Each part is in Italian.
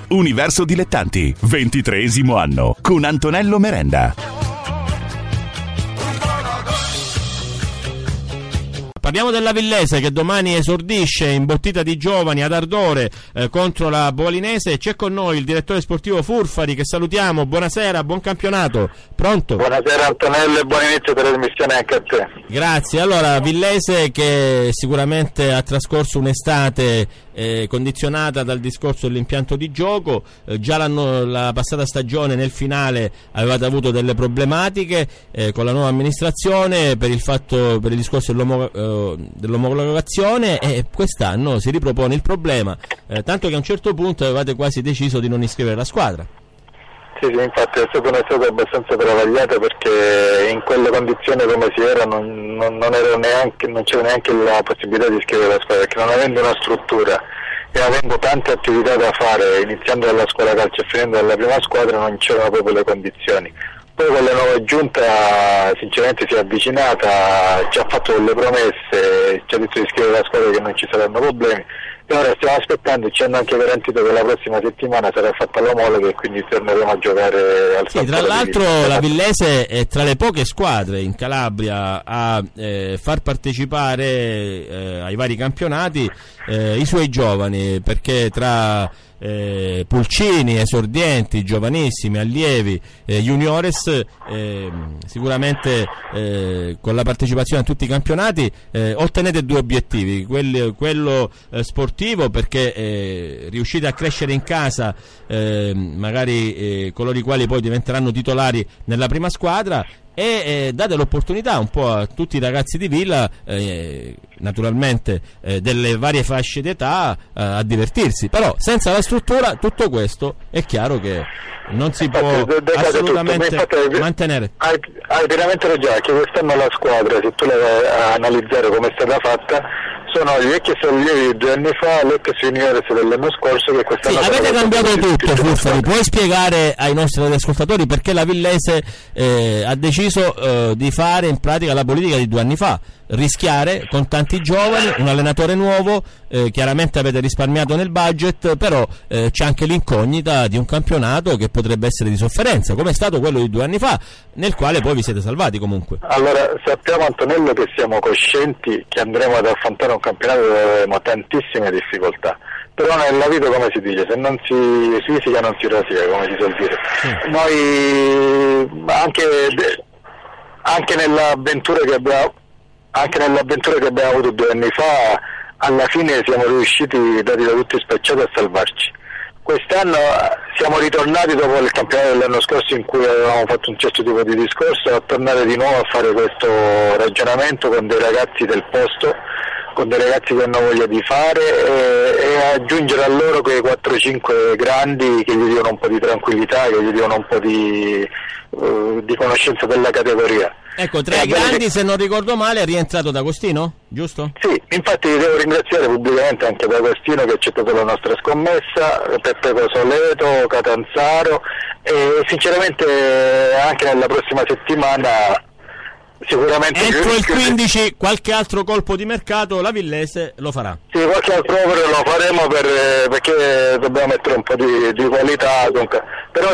Universo Dilettanti, 23° anno, con Antonello Merenda. Parliamo della Villese che domani esordisce in bottita di giovani ad Ardore contro la Bovalinese. C'è con noi il direttore sportivo Furfari, che salutiamo. Buonasera, buon campionato. Pronto? Buonasera Antonello e buon inizio della trasmissione anche a te. Grazie. Allora, Villese che sicuramente ha trascorso un'estate condizionata dal discorso dell'impianto di gioco, già la passata stagione nel finale avevate avuto delle problematiche con la nuova amministrazione per il discorso dell'omologazione, e quest'anno si ripropone il problema, tanto che a un certo punto avevate quasi deciso di non iscrivere la squadra. Sì, infatti è stata un'estate abbastanza travagliata, perché in quelle condizioni come si era non c'era neanche la possibilità di iscrivere la squadra, perché non avendo una struttura e avendo tante attività da fare, iniziando dalla scuola calcio e finendo dalla prima squadra, non c'erano proprio le condizioni. Poi con la nuova giunta sinceramente si è avvicinata, ci ha fatto delle promesse, ci ha detto di iscrivere la squadra, che non ci saranno problemi, e ora stiamo aspettando e ci hanno anche garantito che la prossima settimana sarà fatta l'omologa e quindi torneremo a giocare al Sì, tra l'altro la Villese è tra le poche squadre in Calabria a far partecipare ai vari campionati i suoi giovani, perché tra pulcini, esordienti, giovanissimi, allievi, juniores, sicuramente con la partecipazione a tutti i campionati ottenete due obiettivi: quello sportivo, perché riuscite a crescere in casa magari coloro i quali poi diventeranno titolari nella prima squadra, e date l'opportunità un po' a tutti i ragazzi di Villa, naturalmente delle varie fasce d'età, a divertirsi. Però senza la struttura tutto questo è chiaro che non si può assolutamente mantenere. Hai veramente ragione, che quest'anno la squadra, se tu la vai a analizzare come è stata fatta, sono gli vecchi allievi di 2 anni fa, l'ex juniores dell'anno scorso, che quest'anno avete cambiato tutto. Furfari, puoi spiegare ai nostri ascoltatori perché la Villese ha deciso di fare in pratica la politica di 2 anni fa, rischiare con tanti giovani, un allenatore nuovo, chiaramente avete risparmiato nel budget, però c'è anche l'incognita di un campionato che potrebbe essere di sofferenza, come è stato quello di 2 anni fa, nel quale poi vi siete salvati comunque. Allora, sappiamo Antonello che siamo coscienti che andremo ad affrontare un campionato dove avremo tantissime difficoltà, però nella vita, come si dice, se non si fisica non si rosica, come si suol dire. Sì. Noi anche nell'avventura che abbiamo avuto 2 anni fa, alla fine siamo riusciti, dati da tutti spacciati, a salvarci. Quest'anno siamo ritornati dopo il campionato dell'anno scorso, in cui avevamo fatto un certo tipo di discorso, a tornare di nuovo a fare questo ragionamento con dei ragazzi del posto, con dei ragazzi che hanno voglia di fare, e aggiungere a loro quei 4-5 grandi che gli diano un po' di tranquillità, che gli diano un po' di conoscenza della categoria. Ecco, tra i grandi, se non ricordo male, è rientrato D'Agostino, giusto? Sì, infatti devo ringraziare pubblicamente anche D'Agostino, che ha accettato la nostra scommessa, Peppe Cosoleto, Catanzaro, e sinceramente anche nella prossima settimana sicuramente entro il 15 qualche altro colpo di mercato la Villese lo farà. Sì, qualche altro opera lo faremo perché dobbiamo mettere un po' di qualità, dunque. Però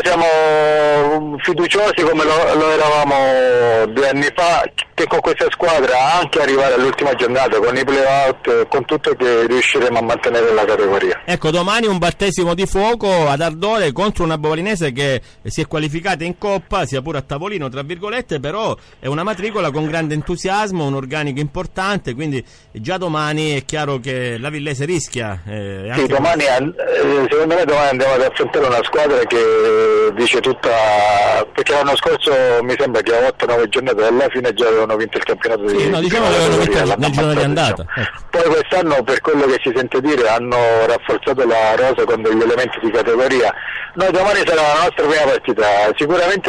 siamo fiduciosi, come lo eravamo 2 anni fa, che con questa squadra, anche arrivare all'ultima giornata con i play-out, con tutto, che riusciremo a mantenere la categoria. Ecco, domani un battesimo di fuoco ad Ardore contro una Bovalinese che si è qualificata in Coppa, sia pure a tavolino tra virgolette, però è una matricola con grande entusiasmo, un organico importante, quindi già domani è chiaro che la Villese rischia. Sì, domani, secondo me domani andiamo ad affrontare una squadra che dice tutta, perché l'anno scorso mi sembra che a 8-9 giornate alla fine già avevano vinto il campionato sì, diciamo che avevano vinto nel giorno di andata. Poi quest'anno, per quello che si sente dire, hanno rafforzato la rosa con degli elementi di categoria. Noi domani sarà la nostra prima partita, sicuramente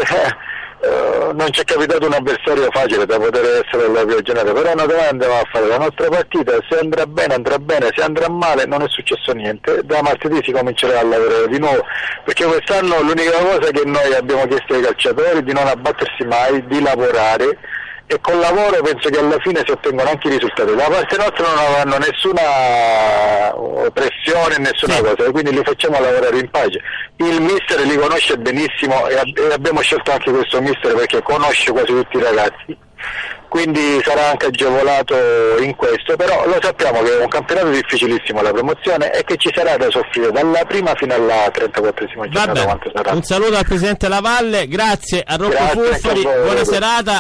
non ci è capitato un avversario facile da poter essere la prima giornata, però noi domani andiamo a fare la nostra partita, se andrà bene, se andrà male non è successo niente, da martedì si comincerà a lavorare di nuovo, perché quest'anno l'unica cosa che noi abbiamo chiesto ai calciatori è di non abbattersi mai, di lavorare, e col lavoro penso che alla fine si ottengono anche i risultati. Da parte nostra non avranno nessuna pressione pressione, nessuna cosa, quindi li facciamo lavorare in pace. Il mister li conosce benissimo e abbiamo scelto anche questo mister perché conosce quasi tutti i ragazzi, quindi sarà anche agevolato in questo, però lo sappiamo che è un campionato difficilissimo la promozione e che ci sarà da soffrire dalla prima fino alla 34esima giornata. Un saluto al presidente Lavalle, grazie a Rocco Furfoli, buona serata.